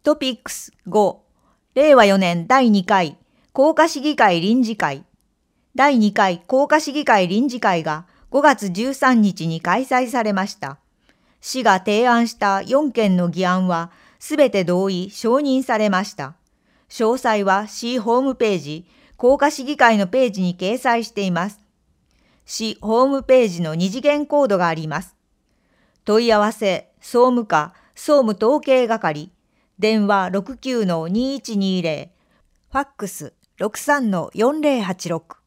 トピックス5、令和4年第2回甲賀市議会臨時会。第2回甲賀市議会臨時会が5月13日に開催されました。市が提案した4件の議案はすべて同意・承認されました。詳細は市ホームページ、甲賀市議会のページに掲載しています。市ホームページの2次元コードがあります。問い合わせ、総務課、総務統計係、電話 69-2120、ファックス 63-4086。